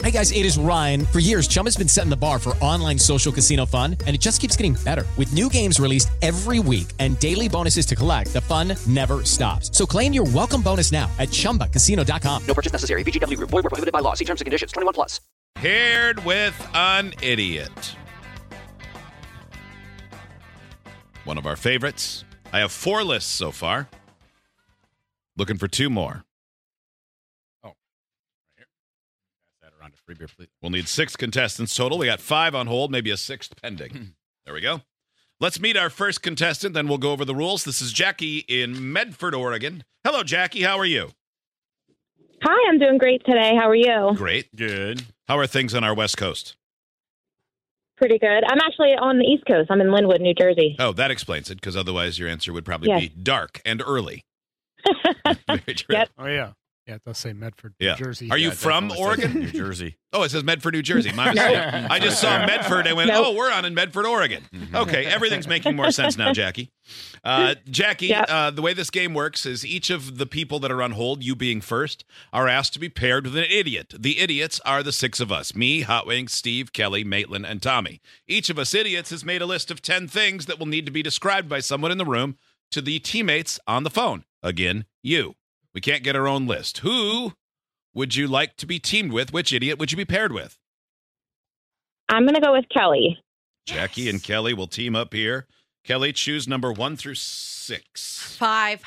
Hey guys, it is Ryan. For years, Chumba's been setting the bar for online social casino fun, and it just keeps getting better. With new games released every week and daily bonuses to collect, the fun never stops. So claim your welcome bonus now at ChumbaCasino.com. No purchase necessary. VGW Group. Void where prohibited by law. See terms and conditions. 21 plus. Paired with an idiot. One of our favorites. I have 4 lists so far. Looking for 2 more. Free beer, please. We'll need 6 contestants total. We got 5 on hold, maybe a 6th pending. There we go. Let's meet our first contestant, then we'll go over the rules. This is Jackie in Medford, Oregon. Hello, Jackie. How are you? Hi, I'm doing great today. How are you? Great. Good. How are things on our West Coast? Pretty good. I'm actually on the East Coast. I'm in Linwood, New Jersey. Oh, that explains it, because otherwise your answer would probably be dark and early. Very true. Yep. Oh, yeah. Yeah, it does say Medford, New Yeah. Jersey. Are you from Oregon? New Jersey. Oh, it says Medford, New Jersey. My mistake. I just saw Medford and went, Nope. we're on in Medford, Oregon. Okay, everything's making more sense now, Jackie. Jackie, Yep. the way this game works is each of the people that are on hold, you being first, are asked to be paired with an idiot. The idiots are the 6 of us. Me, Hot Wings, Steve, Kelly, Maitland, and Tommy. Each of us idiots has made a list of 10 things that will need to be described by someone in the room to the teammates on the phone. Again, you. We can't get our own list. Who would you like to be teamed with? Which idiot would you be paired with? I'm going to go with Kelly. Jackie and Kelly will team up here. Kelly, choose number 1 through 6. 5.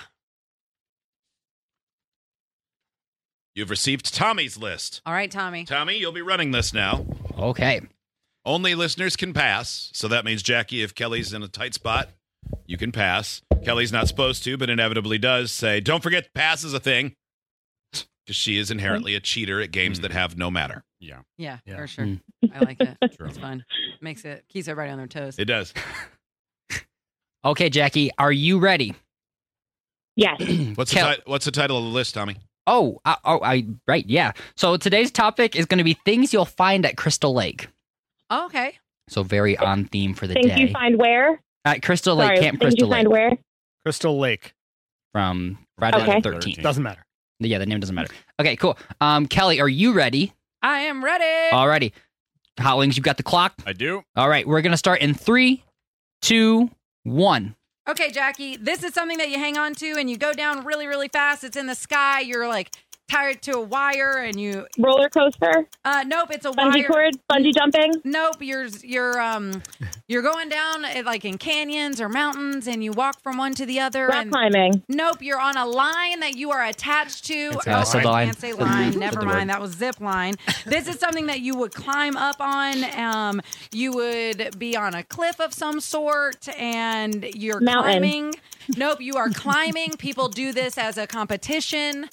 You've received Tommy's list. All right, Tommy. Tommy, you'll be running this now. Okay. Only listeners can pass. So that means, Jackie, if Kelly's in a tight spot, you can pass. Kelly's not supposed to, but inevitably does say, don't forget, pass is a thing. Because she is inherently a cheater at games that have no matter. Yeah. Yeah, Yeah. for sure. I like it. It's fun. Keeps everybody on their toes. It does. Okay, Jackie, are you ready? Yes. What's the title of the list, Tommy? Right, yeah. So today's topic is going to be things you'll find at Crystal Lake. Oh, okay. So very on theme for the Things day. you find where? At Crystal Lake, Sorry, Camp things Crystal you find Lake. where? Crystal Lake. From Friday Okay. the 13th. Doesn't matter. Yeah, the name doesn't matter. Okay, cool. Kelly, are you ready? I am ready. Alrighty. Hot Wings, you got the clock? I do. All right, we're going to start in 3, 2, 1. Okay, Jackie, this is something that you hang on to and you go down really, really fast. It's in the sky. You're like tied to a wire and you... Roller coaster? Nope, it's a Bungee wire. cord? Bungee jumping? Nope, you're going down like in canyons or mountains and you walk from one to the other. Rock and climbing? Nope, you're on a line that you are attached to. It's a zip I line. can't say line. Never the word. mind, that was zip line. This is something that you would climb up on. You would be on a cliff of some sort and you're Mountain. climbing. Nope, you are climbing. People do this as a competition.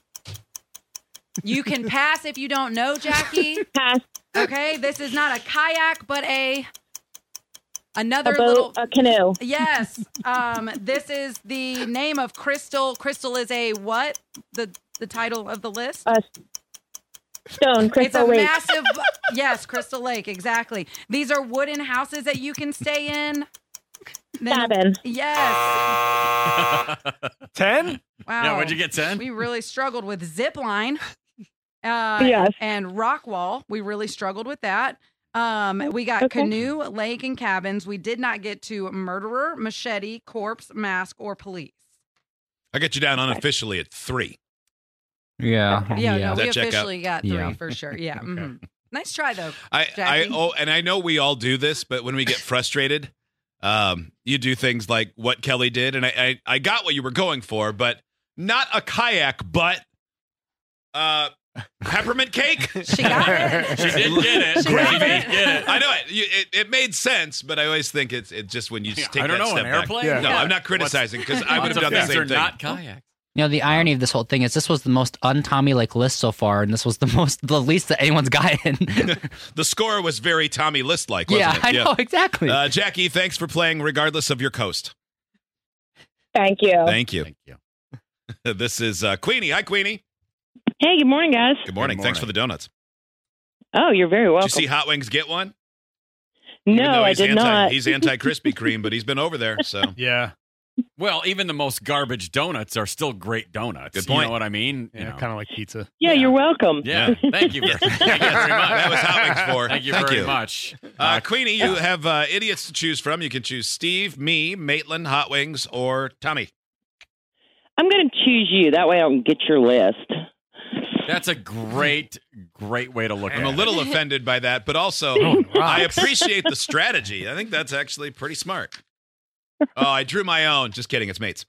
You can pass if you don't know, Jackie. Pass. Okay, this is not a kayak, but another A boat? little. A canoe? Yes. This is the name of Crystal. Crystal is a what? The title of the list? A stone? It's Crystal a Lake? massive. Yes, Crystal Lake. Exactly. These are wooden houses that you can stay in. Cabin? Yes. 10? Wow. Yeah, what'd you get, 10? We really struggled with zip line. Yes. And rock wall. We really struggled with that. We got Okay. canoe, lake, and cabins. We did not get to murderer, machete, corpse, mask, or police. I got you down unofficially at 3. Yeah. Okay. Yeah, yeah. no, Does we that check out? officially got 3 Yeah. for sure. Yeah. Nice try, though. I know we all do this, but when we get frustrated, you do things like what Kelly did, and I got what you were going for, but not a kayak, but peppermint cake. She got it. She did get it. She got Gravy. it. Get it. I know it made sense, but I always think it's just when you take I don't that know, step an back. airplane? Yeah. No, I'm not criticizing because I would have done the Lots of same things thing. are not kayaks. You know, the irony of this whole thing is this was the most un-Tommy like list so far, and this was the least that anyone's gotten. The score was very Tommy List like, wasn't Yeah, it? I know, exactly. Jackie, thanks for playing regardless of your coast. Thank you. Thank you. Thank you. This is Queenie. Hi, Queenie. Hey, good morning, guys. Good morning. Good Thanks for morning. the donuts. Oh, you're very Did welcome. you see Hot Wings get one? Even No, though I he's did not. He's anti Krispy Kreme, but he's been over there. So Yeah. Well, even the most garbage donuts are still great donuts. Good point. You know what I mean? Yeah, kind of like pizza. Yeah, you're welcome. Yeah. Thank you very much. That was Hot Wings 4. Thank you very much. Queenie, you have idiots to choose from. You can choose Steve, me, Maitland, Hot Wings, or Tommy. I'm going to choose you. That way I can get your list. That's a great way to look at it. I'm a little offended by that, but also I appreciate the strategy. I think that's actually pretty smart. Oh, I drew my own. Just kidding. It's mates.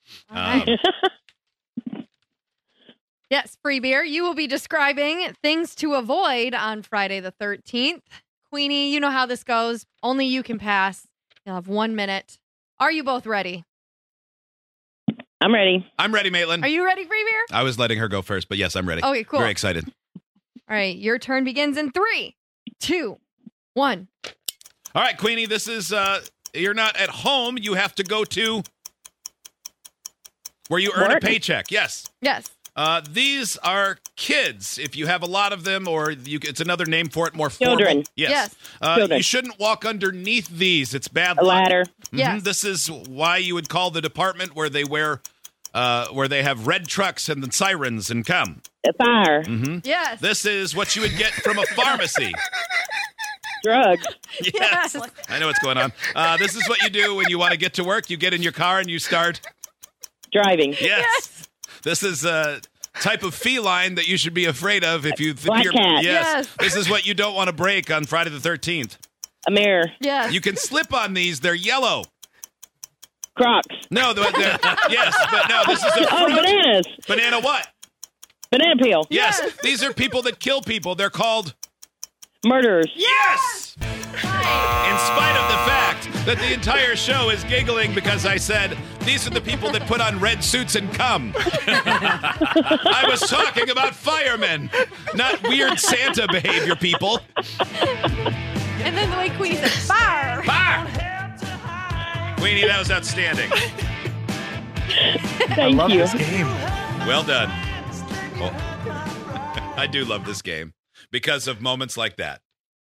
Yes, Free Beer, you will be describing things to avoid on Friday the 13th. Queenie, you know how this goes. Only you can pass. You'll have 1 minute. Are you both ready? I'm ready. I'm ready, Maitland. Are you ready, Free Beer? I was letting her go first, but yes, I'm ready. Okay, cool. Very excited. All right, your turn begins in 3, 2, 1. All right, Queenie, this is, you're not at home. You have to go to where you earn a paycheck. Yes. Yes. These are kids. If you have a lot of them, or it's another name for it, more Children. formal. Yes. Children. You shouldn't walk underneath these. It's bad A luck. ladder. Yes. This is why you would call the department where they where they have red trucks and the sirens and come. A fire. Yes. This is what you would get from a pharmacy. Drugs. Yes. I know what's going on. This is what you do when you want to get to work. You get in your car and you start Driving. Yes. This is a type of feline that you should be afraid of if you... Black cat. Yes. Yes. This is what you don't want to break on Friday the 13th. A mirror. Yes. You can slip on these. They're yellow. Crocs. No, yes, but no, this is a fruit. Oh, bananas. Banana what? Banana peel. Yes. These are people that kill people. They're called... Murderers. Yes! In spite of the fact that the entire show is giggling because I said, these are the people that put on red suits and come. I was talking about firemen, not weird Santa behavior people. And then the way Queenie said, fire. Fire! Queenie, that was outstanding. Thank I love you. this game. Well done. Well, I do love this game because of moments like that.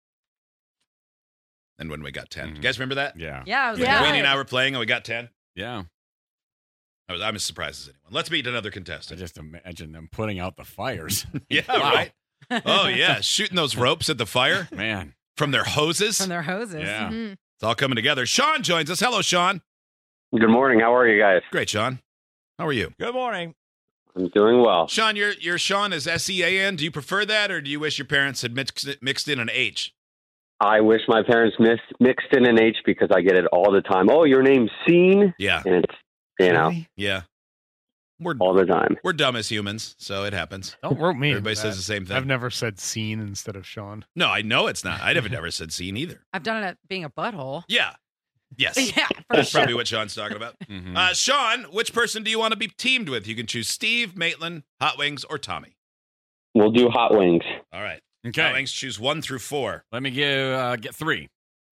And when we got 10. You guys remember that? Yeah. Yeah, it was When Yeah. Queenie and I were playing and we got 10. Yeah. I'm as surprised as anyone. Let's meet another I contestant. just imagine them putting out the fires. Yeah, Wow. right? Oh, yeah. Shooting those ropes at the fire Man. from their hoses. from their hoses. Yeah. Mhm. It's all coming together. Sean joins us. Hello, Sean. Good morning. How are you guys? Great, Sean. How are you? Good morning. I'm doing well. Sean, your Sean is S-E-A-N. Do you prefer that, or do you wish your parents had mixed in an H? I wish my parents mixed in an H because I get it all the time. Oh, your name's Scene? Yeah. And it's, Yeah. all the time. We're dumb as humans, so it happens. Don't rope me. Everybody into says that. the same thing. I've never said scene instead of Sean. No, I know it's not. I never said scene either. I've done it at being a butthole. Yeah. Yes. Yeah, for That's sure. probably what Sean's talking about. Sean, which person do you want to be teamed with? You can choose Steve, Maitland, Hot Wings, or Tommy. We'll do hot wings. All right. Okay. Hot Wings, choose 1 through 4. Let me get 3.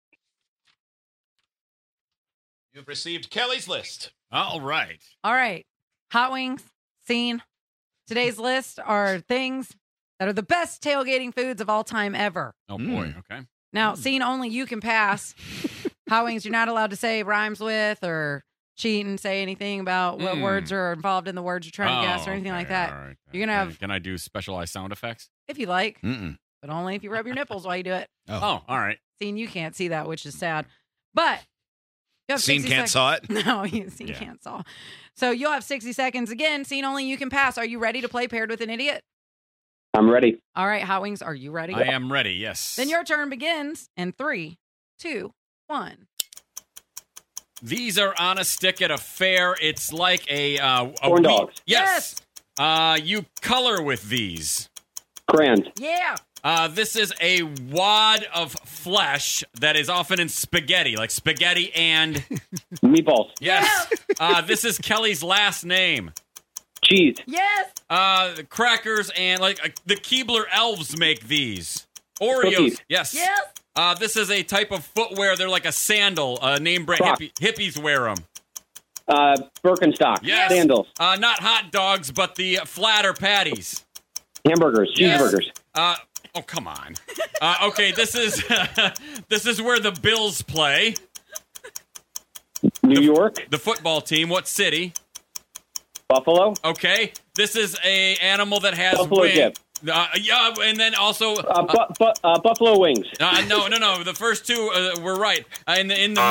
You've received Kelly's list. All right. All right. Hot Wings, Scene. Today's list are things that are the best tailgating foods of all time ever. Oh, boy. Okay. Now, Scene only you can pass. Hot Wings, you're not allowed to say rhymes with or cheat and say anything about what words are involved in the words you're trying to guess or anything like that. All right. You're going to have, Can I do specialized sound effects? if you like, Mm-mm. but only if you rub your nipples while you do it. Oh, all right. Scene, you can't see that, which is sad. But you have Scene 60 can't seconds. saw it? No, Scene Yeah. can't saw. So you'll have 60 seconds. Again, Scene only you can pass. Are you ready to play Paired with an Idiot? I'm ready. All right, Hot Wings, are you ready? I am ready, yes. Then your turn begins in 3, 2, 1. These are on a stick at a fair. It's like a Corn wheat- dogs. Yes. You color with these. Crayons. Yeah. This is a wad of flesh that is often in spaghetti, like spaghetti and Meatballs. yes. This is Kelly's last name. Cheese. Yes. Crackers and like the Keebler elves make these. Oreos. Cookies. Yes. Yes. This is a type of footwear. They're like a sandal. Name brand Crocs. hippies wear them. Birkenstock. Yes. Sandals. Not hot dogs, but the flatter patties. Hamburgers. Yes. Cheeseburgers. Oh, come on. Okay, this is this is where the Bills play. New York. The football team. What city? Buffalo. Okay. This is a animal that has Buffalo wings. dip. Yeah, and then also Buffalo wings. No. The first two were right. In the middle,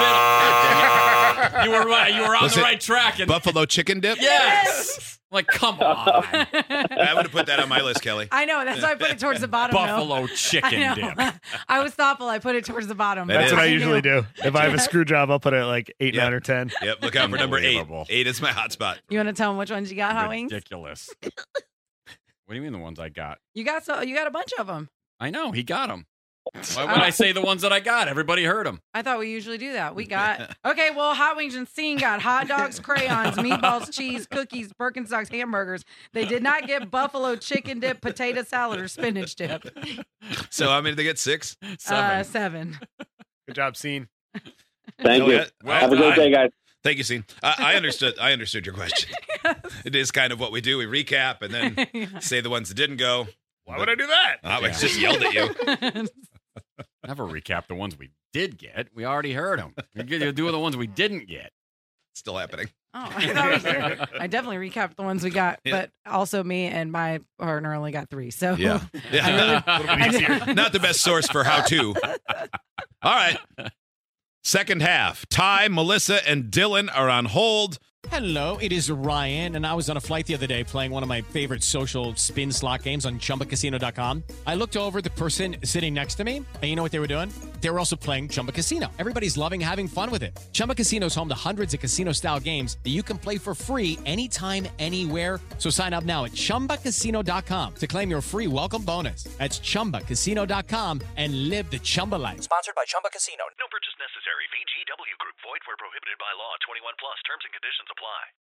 you were right. You were on the right track. And Buffalo chicken dip? Yes. Like, come on. I would have put that on my list, Kelly. I know. That's why I put it towards the bottom. Buffalo chicken dip. I was thoughtful. I put it towards the bottom. That's what I usually do. If I have a screw job, I'll put it at like 8, 9, or 10. Yep. Look out for number 8. 8 is my hot spot. You want to tell them which ones you got, Hot Wings? Ridiculous. What do you mean the ones I got? You got a bunch of them. I know. He got them. Why would I say the ones that I got? Everybody heard them. I thought we usually do that. We got okay. Well, Hot Wings and Scene got hot dogs, crayons, meatballs, cheese, cookies, Birkenstocks, hamburgers. They did not get buffalo chicken dip, potato salad, or spinach dip. So how many did they get? 6? 7. Good job, Scene. Thank you. Well, have a great day, guys. Thank you, Scene. I understood your question. It is kind of what we do. We recap and then say the ones that didn't go. Why would I do that? I just yelled at you. Never recap the ones we did get. We already heard them. You're doing the ones we didn't get. Still happening. Oh, I definitely recapped the ones we got, but also me and my partner only got 3. So yeah. Not the best source for how to. All right. Second half. Ty, Melissa, and Dylan are on hold. Hello, it is Ryan, and I was on a flight the other day playing one of my favorite social spin slot games on ChumbaCasino.com. I looked over at the person sitting next to me, and you know what they were doing? They were also playing Chumba Casino. Everybody's loving having fun with it. Chumba Casino is home to hundreds of casino-style games that you can play for free anytime, anywhere. So sign up now at ChumbaCasino.com to claim your free welcome bonus. That's ChumbaCasino.com and live the Chumba life. Sponsored by Chumba Casino. No purchase necessary. VGW Group. Void where prohibited by law. 21 plus. Terms and conditions apply.